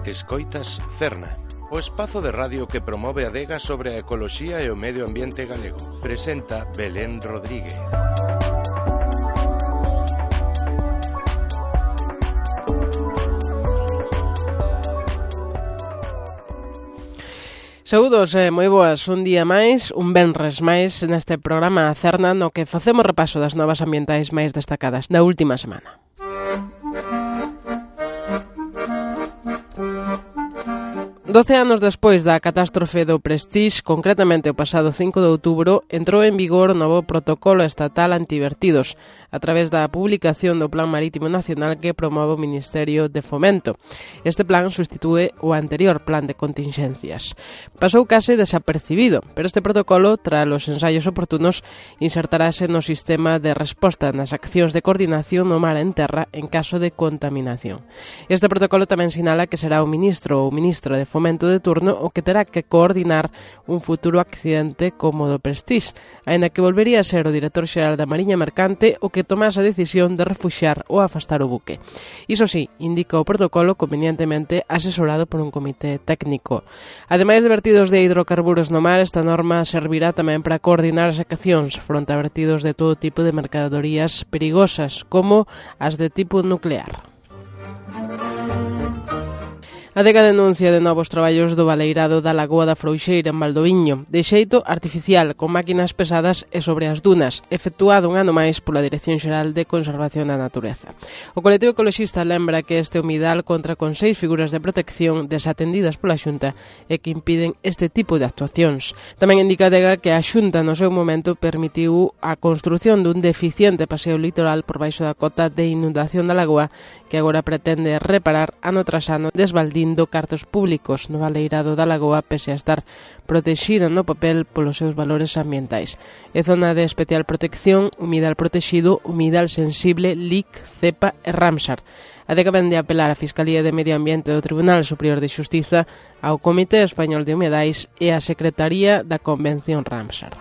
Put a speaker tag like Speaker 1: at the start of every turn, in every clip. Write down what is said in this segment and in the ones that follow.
Speaker 1: Escoitas Cerna, o espazo de radio que promove a adega sobre a ecoloxía e o medio ambiente galego. Presenta Belén Rodríguez.
Speaker 2: Saúdos e moi boas, un día máis, un venres máis neste programa Cerna no que facemos repaso das novas ambientais máis destacadas da última semana. Doce anos despois da catástrofe do Prestige, concretamente o pasado 5 de outubro, entrou en vigor o novo protocolo estatal antivertidos a través da publicación do Plan Marítimo Nacional que promove o Ministerio de Fomento. Este plan sustitúe o anterior plan de contingencias. Pasou case desapercibido, pero este protocolo, tras os ensaios oportunos, insertarase no sistema de resposta nas accións de coordinación no mar en terra en caso de contaminación. Este protocolo tamén sinala que será o ministro ou ministra de Fomento de turno o que terá que coordinar un futuro accidente como o do Prestige, aínda que volvería a ser o director xeral da Mariña Mercante o que tomase a decisión de refuxiar ou afastar o buque. Iso sí, indica o protocolo convenientemente asesorado por un comité técnico. Ademais de vertidos de hidrocarburos no mar, esta norma servirá tamén para coordinar as accións fronte a vertidos de todo tipo de mercadorías perigosas, como as de tipo nuclear. A adega denuncia de novos traballos do baleirado da Lagoa da Frouxeira en Valdoviño, de xeito artificial, con máquinas pesadas e sobre as dunas, efectuado un ano máis pola Dirección Xeral de Conservación da Natureza. O colectivo ecoloxista lembra que este humidal contra con 6 figuras de protección desatendidas pola Xunta e que impiden este tipo de actuacións. Tamén indica a adega que a Xunta no seu momento permitiu a construción dun deficiente paseo litoral por baixo da cota de inundación da lagoa que agora pretende reparar ano tras ano desbaldindo cartos públicos no baleirado da lagoa pese a estar protexida no papel polos seus valores ambientais. É zona de especial protección, humidal protexido, humidal sensible, LIC, CEPA e Ramsar. A adega vende a apelar a Fiscalía de Medio Ambiente do Tribunal Superior de Xustiza, ao Comité Español de Humedais e á Secretaría da Convención Ramsar.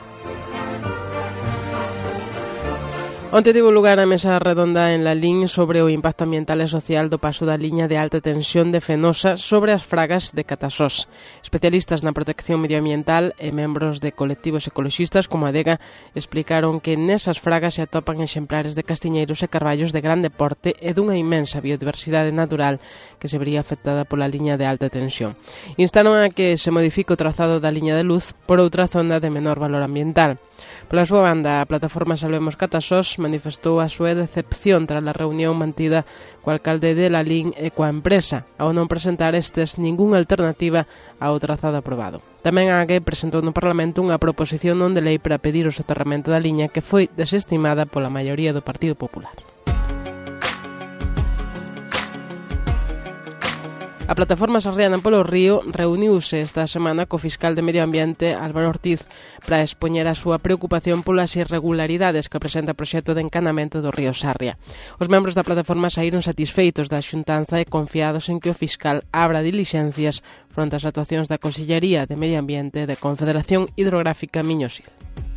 Speaker 2: Onte tivo lugar a mesa redonda en Lalín sobre o impacto ambiental e social do paso da liña de alta tensión de Fenosa sobre as fragas de Catasós. Especialistas na protección medioambiental e membros de colectivos ecoloxistas como a adega explicaron que nesas fragas se atopan exemplares de castiñeiros e carballos de grande porte e dunha inmensa biodiversidade natural que se vería afectada pola liña de alta tensión. Instaron a que se modifique o trazado da liña de luz por outra zona de menor valor ambiental. Pola súa banda, a plataforma Salvemos Catasós manifestou a súa decepción tras a reunión mantida co alcalde de Lalín e coa empresa, ao non presentar estes ningunha alternativa ao trazado aprobado. Tamén a AGE presentou no Parlamento unha proposición non de lei para pedir o soterramento da liña que foi desestimada pola maioría do Partido Popular. A plataforma Sarriana polo Río reuniuse esta semana co fiscal de Medio Ambiente, Álvaro Ortiz, para expoñer a súa preocupación polas irregularidades que presenta o proxecto de encanamento do río Sarria. Os membros da plataforma saíron satisfeitos da xuntanza e confiados en que o fiscal abra dilixencias fronte ás actuacións da Consellería de Medio Ambiente da Confederación Hidrográfica Miño-Sil.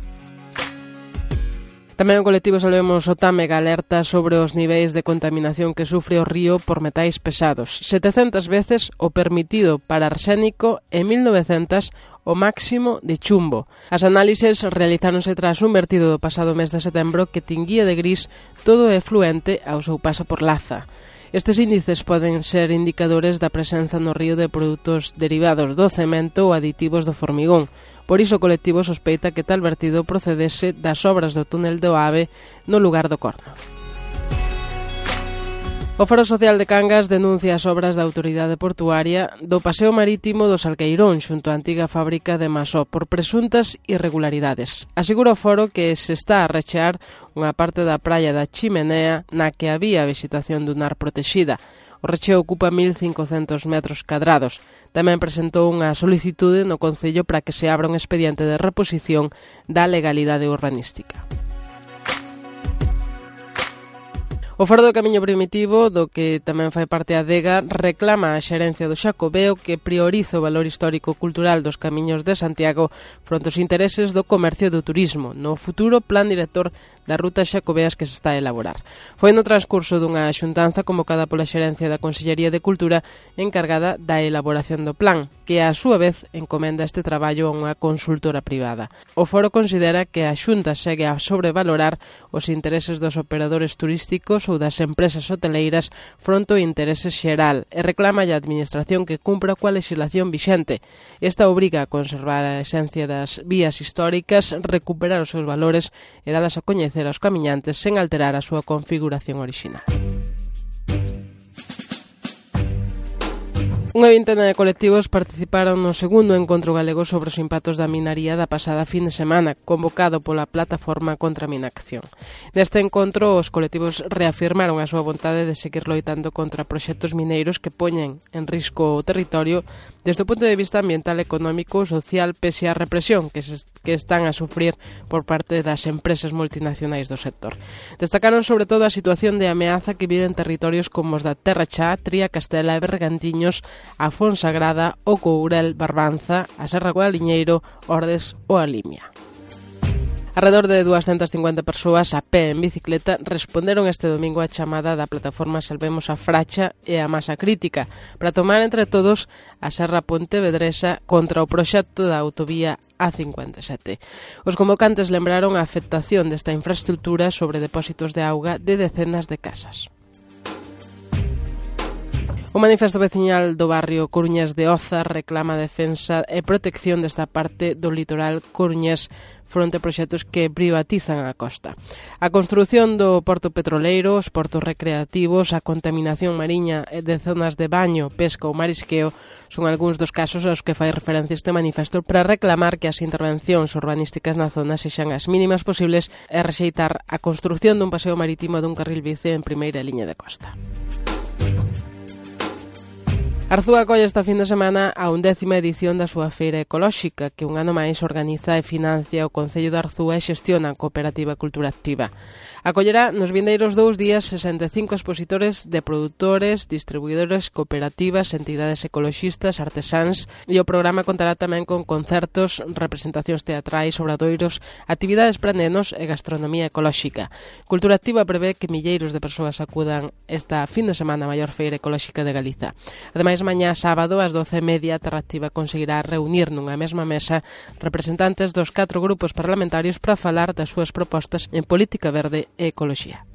Speaker 2: Tamén o colectivo Salvemos o Támega alerta sobre os niveis de contaminación que sufre o río por metais pesados. 700 veces o permitido para arsénico e 1900 o máximo de chumbo. As análises realizáronse tras un vertido do pasado mes de setembro que tinguía de gris todo o efluente ao seu paso por Laza. Estes índices poden ser indicadores da presenza no río de produtos derivados do cemento ou aditivos do formigón. Por iso o colectivo sospeita que tal vertido procedese das obras do túnel do Ave no lugar do Corno. O Foro Social de Cangas denuncia as obras da Autoridade Portuaria do Paseo Marítimo do Salgueirón xunto á antiga fábrica de Masó por presuntas irregularidades. Asegura o foro que se está a rechear unha parte da praia da Chimenea na que había vegetación dunar protexida. O recheo ocupa 1.500 metros cadrados. Tamén presentou unha solicitude no Concello para que se abra un expediente de reposición da legalidade urbanística. O Foro do Camiño Primitivo, do que tamén fai parte a adega, reclama a xerencia do Xacobeo que prioriza o valor histórico-cultural dos camiños de Santiago fronte aos intereses do comercio e do turismo no futuro plan director das rutas xacobeas que se está a elaborar. Foi no transcurso dunha xuntanza convocada pola xerencia da Consellería de Cultura encargada da elaboración do plan, que a súa vez encomenda este traballo a unha consultora privada. O foro considera que a Xunta segue a sobrevalorar os intereses dos operadores turísticos ou das empresas hoteleiras fronte ao interese xeral e reclama a Administración que cumpra coa legislación vixente. Esta obriga a conservar a esencia das vías históricas, recuperar os seus valores e dalas a coñecer aos camiñantes sen alterar a súa configuración orixinal. Unha vintena de colectivos participaron no segundo encontro galego sobre os impactos da minaría da pasada fin de semana, convocado pola Plataforma contra a Minacción. Neste encontro, os colectivos reafirmaron a súa vontade de seguir loitando contra proxectos mineiros que poñen en risco o territorio desde o punto de vista ambiental, económico e social, pese á represión que están a sufrir por parte das empresas multinacionais do sector. Destacaron sobre todo a situación de ameaza que viven territorios como os da Terra Chá, Tría, Castela e Bergantiños, a Fonsagrada, o Courel, Barbanza, a Serra Guadaliñeiro, Ordes ou a Limia. Arredor de 250 persoas a pé en bicicleta responderon este domingo á chamada da plataforma Salvemos a Fracha e a Masa Crítica para tomar entre todos a Serra Pontevedresa contra o proxecto da autovía A57. Os convocantes lembraron a afectación desta infraestructura sobre depósitos de auga de decenas de casas. O manifesto veciñal do barrio coruñés de Oza reclama a defensa e protección desta parte do litoral coruñés fronte a proxectos que privatizan a costa. A construción do porto petroleiro, os portos recreativos, a contaminación mariña de zonas de baño, pesca ou marisqueo son algúns dos casos aos que fai referencia este manifesto para reclamar que as intervencións urbanísticas na zona sexan as mínimas posibles e rexeitar a construción dun paseo marítimo dun carril bici en primeira liña de costa. Arzúa acolle esta fin de semana a 11ª edición da súa feira ecolóxica, que un ano máis organiza e financia o Concello de Arzúa e xestiona a Cooperativa Cultura Activa. Acollerá nos vindeiros 2 días 65 expositores de produtores, distribuidores, cooperativas, entidades ecoloxistas, artesáns, e o programa contará tamén con concertos, representacións teatrais, obradoiros, actividades para nenos e gastronomía ecolóxica. Cultura Activa prevé que milleiros de persoas acudan esta fin de semana a maior feira ecolóxica de Galiza. Ademais, mañá sábado, ás 12:30, a Terra Activa conseguirá reunir nunha mesma mesa representantes dos 4 grupos parlamentarios para falar das súas propostas en política verde e ecoloxía.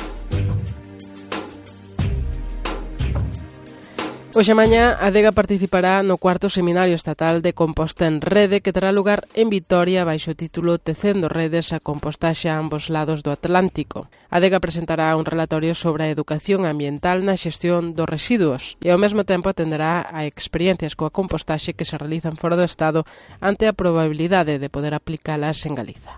Speaker 2: Hoxe mañá a adega participará no 4º Seminario Estatal de Composta en Rede que terá lugar en Vitoria baixo o título Tecendo redes a compostaxe a ambos lados do Atlántico. A adega presentará un relatorio sobre a educación ambiental na xestión dos residuos e ao mesmo tempo atenderá a experiencias coa compostaxe que se realizan fora do Estado ante a probabilidade de poder aplicalas en Galiza.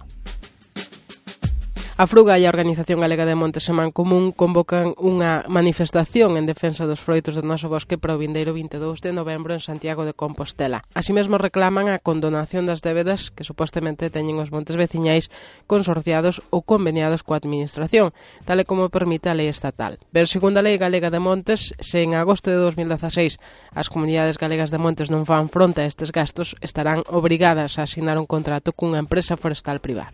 Speaker 2: A Fruga e a Organización Galega de Montes e Mancomún convocan unha manifestación en defensa dos froitos do noso bosque para o vindeiro 22 de novembro en Santiago de Compostela. Así mesmo reclaman a condonación das débedas que supostamente teñen os montes veciñais consorciados ou conveniados coa Administración, tal e como permite a lei estatal. Pero segundo a Lei Galega de Montes, se en agosto de 2016 as comunidades galegas de montes non fan fronte a estes gastos, estarán obrigadas a asinar un contrato cunha empresa forestal privada.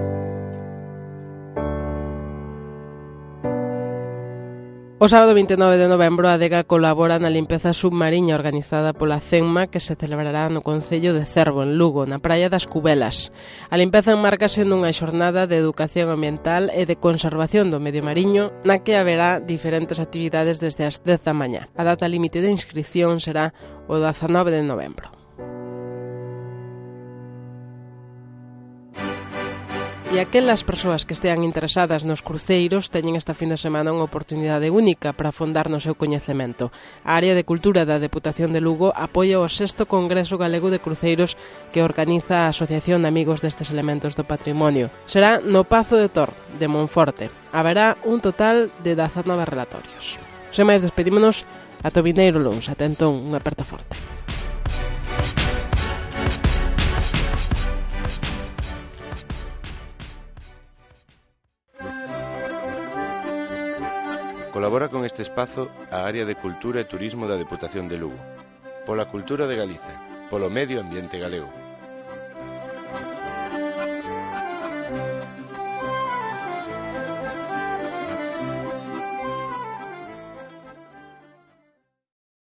Speaker 2: O sábado 29 de novembro a adega colabora na limpeza submarina organizada pola CENMA que se celebrará no concello de Cervo, en Lugo, na praia das Cubelas. A limpeza enmárcase nunha xornada de educación ambiental e de conservación do medio mariño na que haberá diferentes actividades desde as 10 da mañá. A data límite de inscripción será o 19 de novembro. E aquelas persoas que estean interesadas nos cruceiros teñen esta fin de semana unha oportunidade única para afondar no seu coñecemento. A área de cultura da Deputación de Lugo apoia o 6º Congreso Galego de Cruceiros que organiza a Asociación de Amigos destes Elementos do Patrimonio. Será no Pazo de Tor, de Monforte. Haberá un total de 19 relatorios. Sen máis, despedímonos ata o vindeiro luns. Ata entón, unha aperta forte.
Speaker 1: Colabora con este espazo a Área de Cultura e Turismo da Deputación de Lugo. Pola cultura de Galicia, polo medio ambiente galego.